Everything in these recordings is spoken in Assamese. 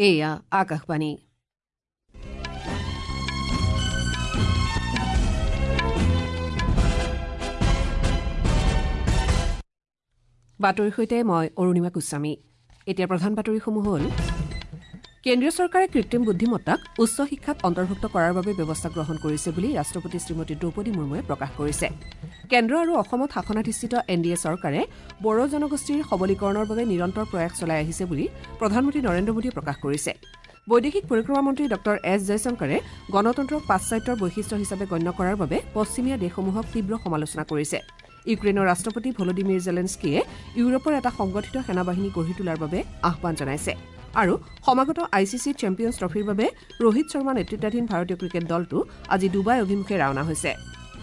এয়া আকাশবাণী। বাতৰিৰ সৈতে মই অৰুণিমা গোস্বামী। এতিয়া প্ৰধান বাতৰিসমূহ হ'ল কেন্দ্ৰীয় চৰকাৰে কৃত্ৰিম বুদ্ধিমত্তাক উচ্চ শিক্ষাত অন্তৰ্ভুক্ত কৰাৰ বাবে ব্যৱস্থা গ্ৰহণ কৰিছে বুলি ৰাষ্ট্ৰপতি শ্ৰীমতী দ্ৰৌপদী মুৰ্মুৱে প্ৰকাশ কৰিছে। কেন্দ্ৰ আৰু অসমত শাসনাধিষ্ঠিত এনডিএ চৰকাৰে বড়ো জনগোষ্ঠীৰ সবলীকৰণৰ বাবে নিৰন্তৰ প্ৰয়াস চলাই আহিছে বুলি প্ৰধানমন্ত্ৰী নৰেন্দ্ৰ মোদীয়ে প্ৰকাশ কৰিছে। বৈদেশিক পৰিক্ৰমা মন্ত্ৰী ডঃ এছ জয়শংকৰে গণতন্ত্ৰক পাশ্চাত্যৰ বৈশিষ্ট্য হিচাপে গণ্য কৰাৰ বাবে পশ্চিমীয়া দেশসমূহক তীব্ৰ সমালোচনা কৰিছে। ইউক্ৰেইনৰ ৰাষ্ট্ৰপতি ভলোডিমিৰ জেলেন্সকিয়ে ইউৰোপৰ এটা সংগঠিত সেনাবাহিনী গঢ়ি তোলাৰ বাবে আহ্বান জনাইছে। আৰু সমাগত ICC চেম্পিয়ন্ছ ট্ৰফিৰ বাবে ৰোহিত শৰ্মা নেতৃত্বাধীন ভাৰতীয় ক্ৰিকেট দলটো আজি ডুবাই অভিমুখে ৰাওনা হৈছে।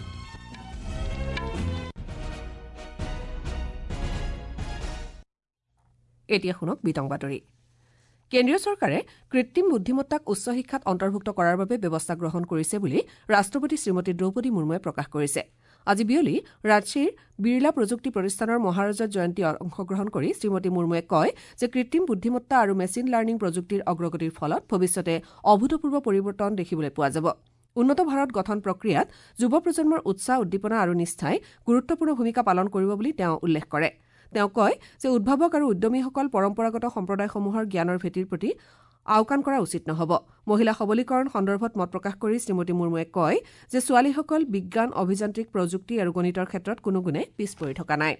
এতিয়া শুনক বিতং বাতৰি। কেন্দ্ৰীয় চৰকাৰে কৃত্ৰিম বুদ্ধিমত্তাক উচ্চ শিক্ষাত অন্তৰ্ভুক্ত কৰাৰ বাবে ব্যৱস্থা গ্ৰহণ কৰিছে বুলি ৰাষ্ট্ৰপতি শ্ৰীমতী দ্ৰৌপদী মুৰ্মুৱে প্ৰকাশ কৰিছে। আজি বিয়লি ৰাঁচীৰ বিৰলা প্ৰযুক্তি প্ৰতিষ্ঠানৰ মহাৰজত জয়ন্তী অংশগ্ৰহণ কৰি শ্ৰীমতী মুৰ্মুৱে কয় যে কৃত্ৰিম বুদ্ধিমত্তা আৰু মেচিন লাৰ্ণিং প্ৰযুক্তিৰ অগ্ৰগতিৰ ফলত ভৱিষ্যতে অভূতপূৰ্ব পৰিৱৰ্তন দেখিবলৈ পোৱা যাব। উন্নত ভাৰত গঠন প্ৰক্ৰিয়াত যুৱ প্ৰজন্মৰ উৎসাহ উদ্দীপনা আৰু নিষ্ঠাই গুৰুত্বপূৰ্ণ ভূমিকা পালন কৰিব বুলি তেওঁ উল্লেখ কৰে। তেওঁ কয় যে উদ্ভাৱক আৰু উদ্যমীসকল পৰম্পৰাগত সম্প্ৰদায়সমূহৰ জ্ঞানৰ ভেটিৰ প্ৰতি আওকাণ কৰা উচিত নহ'ব। মহিলা সবলীকৰণ সন্দৰ্ভত মত প্ৰকাশ কৰি শ্ৰীমতী মুৰ্মুৱে কয় যে ছোৱালীসকল বিজ্ঞান, অভিযান্ত্ৰিক, প্ৰযুক্তি আৰু গণিতৰ ক্ষেত্ৰত কোনো গুণে পিছ পৰি থকা নাই।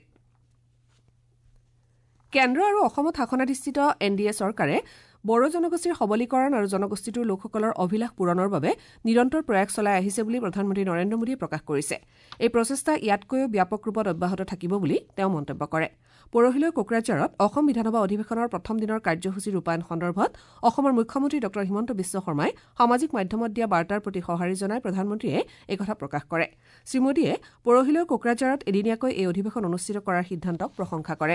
কেন্দ্ৰ আৰু অসমত শাসনাধিষ্ঠিত এনডিএ চৰকাৰে বড়ো জনগোষ্ঠীৰ সবলীকৰণ আৰু জনগোষ্ঠীটোৰ লোকসকলৰ অভিলাষ পূৰণৰ বাবে নিৰন্তৰ প্ৰয়াস চলাই আহিছে বুলি প্ৰধানমন্ত্ৰী নৰেন্দ্ৰ মোদীয়ে প্ৰকাশ কৰিছে। এই প্ৰচেষ্টা ইয়াতকৈও ব্যাপক ৰূপত অব্যাহত থাকিব বুলি তেওঁ মন্তব্য কৰে। পৰহিলৈ কোকৰাঝাৰত অসম বিধানসভা অধিৱেশনৰ প্ৰথম দিনৰ কাৰ্যসূচী ৰূপায়ণ সন্দৰ্ভত অসমৰ মুখ্যমন্ত্ৰী ডঃ হিমন্ত বিশ্ব শৰ্মাই সামাজিক মাধ্যমত দিয়া বাৰ্তাৰ প্ৰতি সঁহাৰি জনাই প্ৰধানমন্ত্ৰীয়ে এই কথা প্ৰকাশ কৰে। শ্ৰীমোদীয়ে পৰহিলৈ কোকৰাঝাৰত এদিনীয়াকৈ এই অধিৱেশন অনুষ্ঠিত কৰাৰ সিদ্ধান্তক প্ৰশংসা কৰে।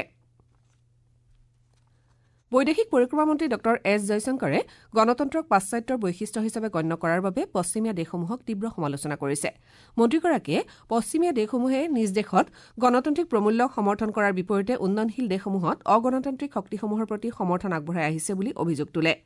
বৈদেশিক পৰিক্ৰমা মন্ত্ৰী ডঃ এছ জয়শংকৰে গণতন্ত্ৰক পাশ্চাত্যৰ বৈশিষ্ট্য হিচাপে গণ্য কৰাৰ বাবে পশ্চিমীয়া দেশসমূহক তীব্ৰ সমালোচনা কৰিছে। মন্ত্ৰীগৰাকীয়ে পশ্চিমীয়া দেশসমূহে নিজ দেশত গণতান্ত্ৰিক প্ৰমূল্যক সমৰ্থন কৰাৰ বিপৰীতে উন্নয়নশীল দেশসমূহত অগণতান্ত্ৰিক শক্তিসমূহৰ প্ৰতি সমৰ্থন আগবঢ়াই আহিছে বুলি অভিযোগ তোলে।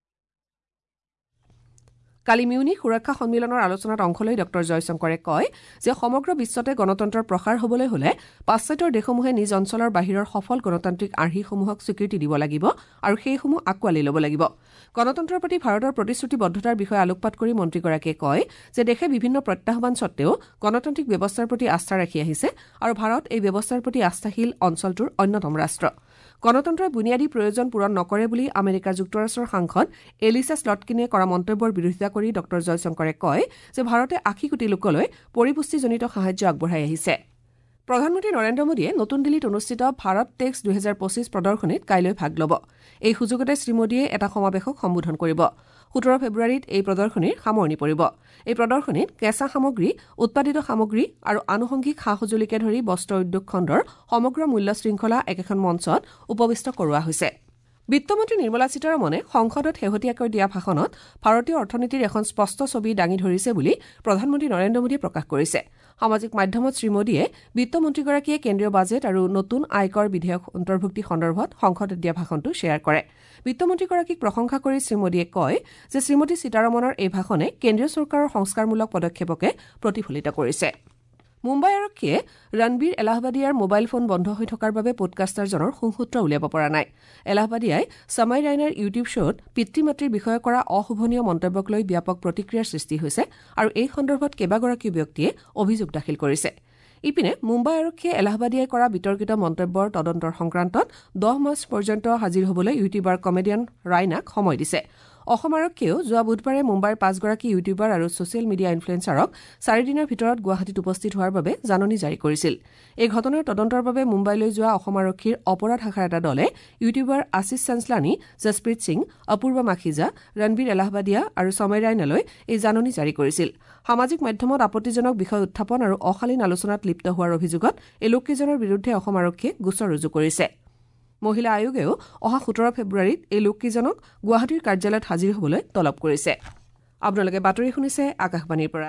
কালি মিউনিখ সুৰক্ষা সন্মিলনৰ আলোচনাত অংশ লৈ ডঃ জয়শংকৰে কয় যে সমগ্ৰ বিশ্বতে গণতন্ত্ৰৰ প্ৰসাৰ হ'বলৈ হলে পাশ্চাত্যৰ দেশসমূহে নিজ অঞ্চলৰ বাহিৰৰ সফল গণতান্ত্ৰিক আৰ্হিসমূহক স্বীকৃতি দিব লাগিব আৰু সেইসমূহ আঁকোৱালি ল'ব লাগিব। গণতন্ত্ৰৰ প্ৰতি ভাৰতৰ প্ৰতিশ্ৰুতিবদ্ধতাৰ বিষয়ে আলোকপাত কৰি মন্ত্ৰীগৰাকীয়ে কয় যে দেশে বিভিন্ন প্ৰত্যাহ্বান স্বত্তেও গণতান্ত্ৰিক ব্যৱস্থাৰ প্ৰতি আস্থা ৰাখি আহিছে আৰু ভাৰত এই ব্যৱস্থাৰ প্ৰতি আস্থাশীল অঞ্চলটোৰ অন্যতম ৰাষ্ট্ৰ। গণতন্ত্ৰই বুনিয়াদী প্ৰয়োজন পূৰণ নকৰে বুলি আমেৰিকা যুক্তৰাষ্ট্ৰৰ সাংসদ এলিছা স্লটকিনে কৰা মন্তব্যৰ বিৰোধিতা কৰি ডঃ জয়শংকৰে কয় যে ভাৰতে ৮০ কোটি লোকলৈ পৰিপুষ্টিজনিত সাহায্য আগবঢ়াই আহিছে। প্ৰধানমন্ত্ৰী নৰেন্দ্ৰ মোদীয়ে নতুন দিল্লীত অনুষ্ঠিত ভাৰত টেক্স 2025 প্ৰদৰ্শনীত কাইলৈ ভাগ ল'ব। এই সুযোগতে শ্ৰীমোদীয়ে এটা সমাৱেশক সম্বোধন কৰিব। 17 ফেব্ৰুৱাৰীত এই প্ৰদৰ্শনীৰ সামৰণি পৰিব। এই প্ৰদৰ্শনীত কেঁচা সামগ্ৰী, উৎপাদিত সামগ্ৰী আৰু আনুষংগিক সা সঁজুলিকে ধৰি বস্ত্ৰ উদ্যোগ খণ্ডৰ সমগ্ৰ মূল্য শৃংখলা একেখন মঞ্চত উপবিষ্ট কৰোৱা হৈছে। বিত্তমন্ত্ৰী নিৰ্মলা সীতাৰমণে সংসদত শেহতীয়াকৈ দিয়া ভাষণত ভাৰতীয় অৰ্থনীতিৰ এখন স্পষ্ট ছবি দাঙি ধৰিছে বুলি প্ৰধানমন্ত্ৰী নৰেন্দ্ৰ মোদীয়ে প্ৰকাশ কৰিছে। সামাজিক মাধ্যমত শ্ৰীমোদীয়ে বিত্তমন্ত্ৰীগৰাকীয়ে কেন্দ্ৰীয় বাজেট আৰু নতুন আয়কৰ বিধেয়ক অন্তৰ্ভুক্তি সন্দৰ্ভত সংসদত দিয়া ভাষণটো শ্বেয়াৰ কৰে। বিত্তমন্ত্ৰীগৰাকীক প্ৰশংসা কৰি শ্ৰীমোদীয়ে কয় যে শ্ৰীমতী সীতাৰমণৰ এই ভাষণে কেন্দ্ৰীয় চৰকাৰৰ সংস্কাৰমূলক পদক্ষেপকে প্ৰতিফলিত কৰিছে। মুম্বাই আৰক্ষীয়ে ৰণবীৰ এলাহাবাদিয়াৰ মোবাইল ফোন বন্ধ হৈ থকাৰ বাবে পডকাষ্টাৰজনৰ সুসূত্ৰ উলিয়াব পৰা নাই। এলাহাবাদিয়াই সময় ৰাইনাৰ ইউটিউব শ্বত পিতৃ মাতৃৰ বিষয়ে কৰা অশোভনীয় মন্তব্যক লৈ ব্যাপক প্ৰতিক্ৰিয়াৰ সৃষ্টি হৈছে আৰু এই সন্দৰ্ভত কেইবাগৰাকীও ব্যক্তিয়ে অভিযোগ দাখিল কৰিছে। ইপিনে মুম্বাই আৰক্ষীয়ে এলাহাবাদিয়াই কৰা বিতৰ্কিত মন্তব্যৰ তদন্তৰ সংক্ৰান্তত 10 মাৰ্চ পৰ্যন্ত হাজিৰ হ'বলৈ ইউটিউবাৰ কমেডিয়ান ৰাইনাক সময় দিছে। অসম আৰক্ষীয়েও যোৱা বুধবাৰে মুম্বাইৰ 5 গৰাকী ইউটিউবাৰ আৰু ছচিয়েল মিডিয়া ইনফ্লুৱেঞ্চাৰক 4 দিনৰ ভিতৰত গুৱাহাটীত উপস্থিত হোৱাৰ বাবে জাননী জাৰি কৰিছিল। এই ঘটনাৰ তদন্তৰ বাবে মুম্বাইলৈ যোৱা অসম আৰক্ষীৰ অপৰাধ শাখাৰ এটা দলে ইউটিউবাৰ আশিষ চাঞ্চলানী, জসপ্ৰীত সিং, অপূৰ্বা মাখিজা, ৰণবীৰ এলাহাবাদিয়া আৰু সময় ৰাইনালৈ এই জাননী জাৰি কৰিছিল। সামাজিক মাধ্যমত আপত্তিজনক বিষয় উত্থাপন আৰু অশালীন আলোচনাত লিপ্ত হোৱাৰ অভিযোগত এই লোককেইজনৰ বিৰুদ্ধে অসম আৰক্ষীয়ে গোচৰ ৰুজু কৰিছে। মহিলা আয়োগেও অহা 17 ফেব্ৰুৱাৰীত এই লোককেইজনক গুৱাহাটীৰ কাৰ্যালয়ত হাজিৰ হ'বলৈ তলব কৰিছে। আপোনালোকে বাতৰি শুনিছে আকাশবাণীৰ পৰা।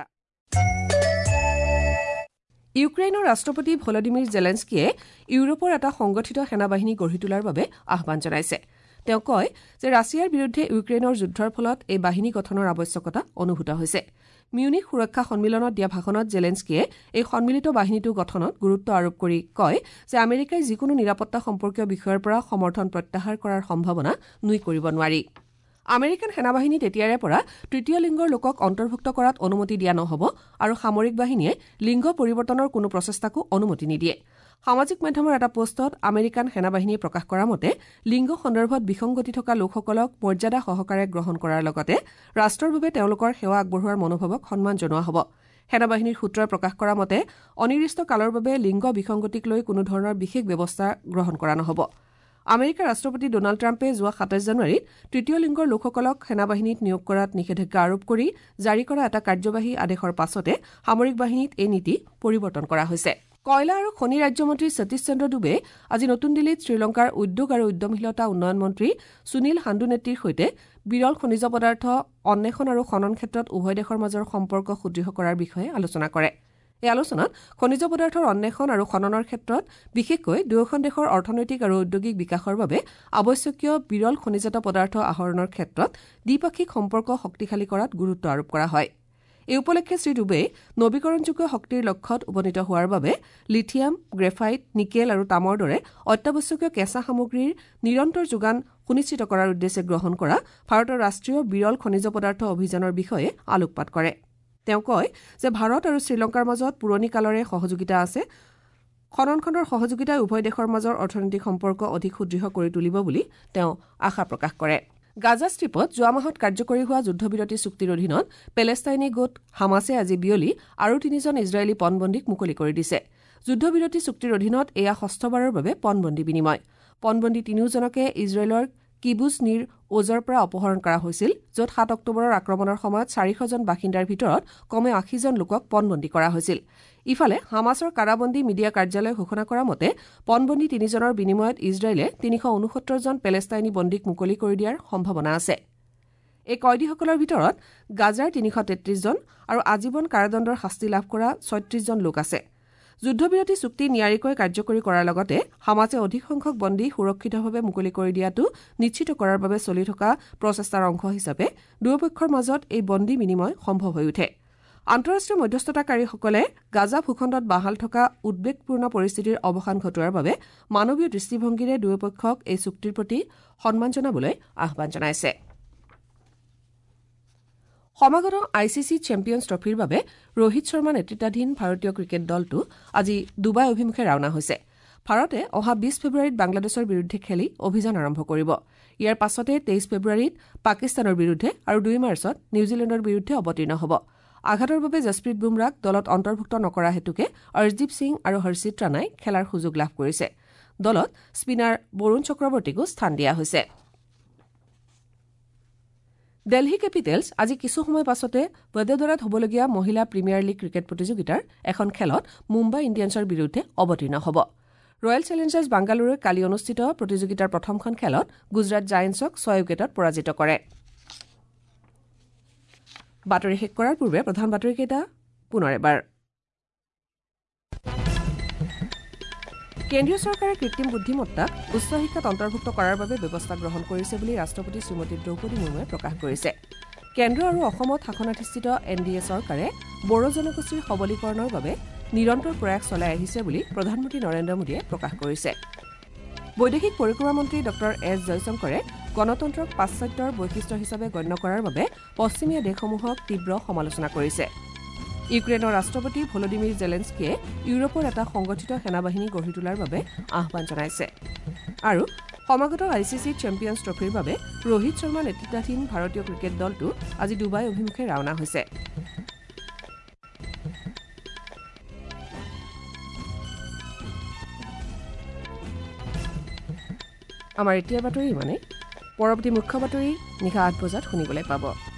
ইউক্ৰেইনৰ ৰাষ্ট্ৰপতি ভলোডিমিৰ জেলেন্সকিয়ে ইউৰোপৰ এটা সংগঠিত সেনাবাহিনী গঢ়ি তোলাৰ বাবে আহ্বান জনাইছে। তেওঁ কয় যে ৰাছিয়াৰ বিৰুদ্ধে ইউক্ৰেইনৰ যুদ্ধৰ ফলত এই বাহিনী গঠনৰ আৱশ্যকতা অনুভূত হৈছে। মিউনিখ সুৰক্ষা সন্মিলনত দিয়া ভাষণত জেলেন্সকিয়ে এই সন্মিলিত বাহিনীটো গঠনত গুৰুত্ব আৰোপ কৰি কয় যে আমেৰিকাই যিকোনো নিৰাপত্তা সম্পৰ্কীয় বিষয়ৰ পৰা সমৰ্থন প্ৰত্যাহাৰ কৰাৰ সম্ভাৱনা নুই কৰিব নোৱাৰি। আমেৰিকান সেনাবাহিনীত এতিয়াৰে পৰা তৃতীয় লিংগৰ লোকক অন্তৰ্ভুক্ত কৰাত অনুমতি দিয়া নহ'ব আৰু সামৰিক বাহিনীয়ে লিংগ পৰিৱৰ্তনৰ কোনো প্ৰচেষ্টাকো অনুমতি নিদিয়ে। সামাজিক মাধ্যমৰ এটা পোষ্টত আমেৰিকান সেনাবাহিনীয়ে প্ৰকাশ কৰা মতে লিংগ সন্দৰ্ভত বিসংগতি থকা লোকসকলক মৰ্যাদা সহকাৰে গ্ৰহণ কৰাৰ লগতে ৰাষ্ট্ৰৰ বাবে তেওঁলোকৰ সেৱা আগবঢ়োৱাৰ মনোভাৱক সন্মান জনোৱা হ'ব। সেনাবাহিনীৰ সূত্ৰই প্ৰকাশ কৰা মতে অনিৰ্দিষ্ট কালৰ বাবে লিংগ বিসংগতিক লৈ কোনো ধৰণৰ বিশেষ ব্যৱস্থা গ্ৰহণ কৰা নহ'ব। আমেৰিকাৰ ৰাষ্ট্ৰপতি ডোনাল্ড ট্ৰাম্পে যোৱা ২৭ জানুৱাৰীত তৃতীয় লিংগৰ লোকসকলক সেনাবাহিনীত নিয়োগ কৰাত নিষেধাজ্ঞা আৰোপ কৰি জাৰি কৰা এটা কাৰ্যবাহী আদেশৰ পাছতে সামৰিক বাহিনীত এই নীতি পৰিৱৰ্তন কৰা হৈছে। কয়লা আৰু খনি ৰাজ্যমন্ত্ৰী সতীশ চন্দ্ৰ ডুবে আজি নতুন দিল্লীত শ্ৰীলংকাৰ উদ্যোগ আৰু উদ্যমশীলতা উন্নয়ন মন্ত্ৰী সুনীল হাণ্ডুনেট্টিৰ সৈতে বিৰল খনিজ পদাৰ্থ অন্বেষণ আৰু খনন ক্ষেত্ৰত উভয় দেশৰ মাজৰ সম্পৰ্ক সুদৃঢ় কৰাৰ বিষয়ে আলোচনা কৰে। এই আলোচনাত খনিজ পদাৰ্থৰ অন্বেষণ আৰু খননৰ ক্ষেত্ৰত বিশেষকৈ দুয়োখন দেশৰ অৰ্থনৈতিক আৰু ঔদ্যোগিক বিকাশৰ বাবে আৱশ্যকীয় বিৰল খনিজাত পদাৰ্থ আহৰণৰ ক্ষেত্ৰত দ্বিপাক্ষিক সম্পৰ্ক শক্তিশালী কৰাত গুৰুত্ব আৰোপ কৰা হয়। এই উপলক্ষে শ্ৰীডুবে নবীকৰণযোগ্য শক্তিৰ লক্ষ্যত উপনীত হোৱাৰ বাবে লিথিয়াম, গ্ৰেফাইট, নিকেল আৰু তামৰ দৰে অত্যাৱশ্যকীয় কেঁচা সামগ্ৰীৰ নিৰন্তৰ যোগান সুনিশ্চিত কৰাৰ উদ্দেশ্যে গ্ৰহণ কৰা ভাৰতৰ ৰাষ্ট্ৰীয় বিৰল খনিজ পদাৰ্থ অভিযানৰ বিষয়ে আলোকপাত কৰে। তেওঁ কয় যে ভাৰত আৰু শ্ৰীলংকাৰ মাজত পুৰণি কালৰে সহযোগিতা আছে। খননখণ্ডৰ সহযোগিতাই উভয় দেশৰ মাজৰ অৰ্থনৈতিক সম্পৰ্ক অধিক সুদৃঢ় কৰি তুলিব বুলি তেওঁ আশা প্ৰকাশ কৰে। গাজা ষ্ট্ৰীপত যোৱা মাহত কাৰ্যকৰী হোৱা যুদ্ধবিৰতি চুক্তিৰ অধীনত পেলেষ্টাইনী গোট হামাছে আজি বিয়লি আৰু ৩জন ইজৰাইলী পণবন্দীক মুকলি কৰি দিছে। যুদ্ধবিৰতি চুক্তিৰ অধীনত এয়া ষষ্ঠবাৰৰ বাবে পণবন্দী বিনিময়। পণবন্দী তিনিওজনকে ইজৰাইলৰ কিবুজ নিৰ ওজৰ পৰা অপহৰণ কৰা হৈছিল, য'ত ৭ অক্টোবৰৰ আক্ৰমণৰ সময়ত ৪০০জন বাসিন্দাৰ ভিতৰত কমেও ৮০জন লোকক পণবন্দী কৰা হৈছিল। ইফালে হামাছৰ কাৰাবন্দী মিডিয়া কাৰ্যালয়ে ঘোষণা কৰা মতে পণবন্দী তিনিজনৰ বিনিময়ত ইজৰাইলে ৩৬৯জন পেলেষ্টাইনী বন্দীক মুকলি কৰি দিয়াৰ সম্ভাৱনা আছে। এই কয়দীসকলৰ ভিতৰত গাজাৰ ৩৩৩জন আৰু আজীৱন কাৰাদণ্ডৰ শাস্তি লাভ কৰা ৩৬জন লোক আছে। যুদ্ধবিৰতি চুক্তি নিয়াৰিকৈ কাৰ্যকৰী কৰাৰ লগতে হামাছে অধিক সংখ্যক বন্দী সুৰক্ষিতভাৱে মুকলি কৰি দিয়াটো নিশ্চিত কৰাৰ বাবে চলি থকা প্ৰচেষ্টাৰ অংশ হিচাপে দুয়োপক্ষৰ মাজত এই বন্দী বিনিময় সম্ভৱ হৈ উঠে। আন্তঃৰাষ্ট্ৰীয় মধ্যস্থতাকাৰীসকলে গাজা ভূখণ্ডত বাহাল থকা উদ্বেগপূৰ্ণ পৰিস্থিতিৰ অৱসান ঘটোৱাৰ বাবে মানৱীয় দৃষ্টিভংগীৰে দুয়োপক্ষক এই চুক্তিৰ প্ৰতি সন্মান জনাবলৈ আহ্বান জনাইছে। সমাগত ICC চেম্পিয়নছ ট্ৰফীৰ বাবে ৰোহিত শৰ্মা নেতৃত্বাধীন ভাৰতীয় ক্ৰিকেট দলটো আজি ডুবাই অভিমুখে ৰাওনা হৈছে। ভাৰতে অহা ২০ ফেব্ৰুৱাৰীত বাংলাদেশৰ বিৰুদ্ধে খেলি অভিযান আৰম্ভ কৰিব। ইয়াৰ পাছতে ২৩ ফেব্ৰুৱাৰীত পাকিস্তানৰ বিৰুদ্ধে আৰু ২ মাৰ্চত নিউজিলেণ্ডৰ বিৰুদ্ধে অৱতীৰ্ণ হ'ব। আঘাতৰ বাবে জসপ্ৰীত বুমৰাক দলত অন্তৰ্ভুক্ত নকৰা হেতুকে অৰ্শদীপ সিং আৰু হৰ্ষিত ৰাণাই খেলাৰ সুযোগ লাভ কৰিছে। দলত স্পিনাৰ বৰুণ চক্ৰৱৰ্তীকো স্থান দিয়া হৈছে। দিল্লী কেপিটেলছ আজি কিছু সময় পাছতে বদোদৰাত হ'বলগীয়া মহিলা প্ৰিমিয়াৰ লীগ ক্ৰিকেট প্ৰতিযোগিতাৰ এখন খেলত মুম্বাই ইণ্ডিয়ানছৰ বিৰুদ্ধে অৱতীৰ্ণ হ'ব। ৰয়েল চেলেঞ্জাৰ্ছ বাংগালুৰুৱে কালি অনুষ্ঠিত প্ৰতিযোগিতাৰ প্ৰথমখন খেলত গুজৰাট জায়েণ্টছক ৬ উইকেটত পৰাজিত কৰে। বাতৰি শেষ কৰাৰ পূৰ্বে প্ৰধান বাতৰিকেইটা পুনৰ এবাৰ। কেন্দ্ৰীয় চৰকাৰে কৃত্ৰিম বুদ্ধিমত্তাক উচ্চ শিক্ষাত অন্তৰ্ভুক্ত কৰাৰ বাবে ব্যৱস্থা গ্ৰহণ কৰিছে বুলি ৰাষ্ট্ৰপতি শ্ৰীমতী দ্ৰৌপদী মুৰ্মুৱে প্ৰকাশ কৰিছে। কেন্দ্ৰ আৰু অসমত শাসনাধিষ্ঠিত NDA চৰকাৰে বড়ো জনগোষ্ঠীৰ সবলীকৰণৰ বাবে নিৰন্তৰ প্ৰয়াস চলাই আহিছে বুলি প্ৰধানমন্ত্ৰী নৰেন্দ্ৰ মোদীয়ে প্ৰকাশ কৰিছে। বৈদেশিক পৰিক্ৰমা মন্ত্ৰী ডঃ এছ জয়শংকৰে গণতন্ত্ৰক পাশ্চাত্যৰ বৈশিষ্ট্য হিচাপে গণ্য কৰাৰ বাবে পশ্চিমীয়া দেশসমূহক তীব্ৰ সমালোচনা কৰিছে। ইউক্ৰেইনৰ ৰাষ্ট্ৰপতি ভলোডিমিৰ জেলেন্সকিয়ে ইউৰোপৰ এটা সংগঠিত সেনাবাহিনী গঢ়ি তোলাৰ বাবে আহ্বান জনাইছে। আৰু সমাগত ICC চেম্পিয়নছ ট্ৰফীৰ বাবে ৰোহিত শৰ্মা নেতৃত্বাধীন ভাৰতীয় ক্ৰিকেট দলটো আজি ডুবাই অভিমুখে ৰাওনা হৈছে। আমাৰ এতিয়া বাতৰি ইমানেই। পৰৱৰ্তী মুখ্য বাতৰি নিশা ৮ বজাত শুনিবলৈ পাব।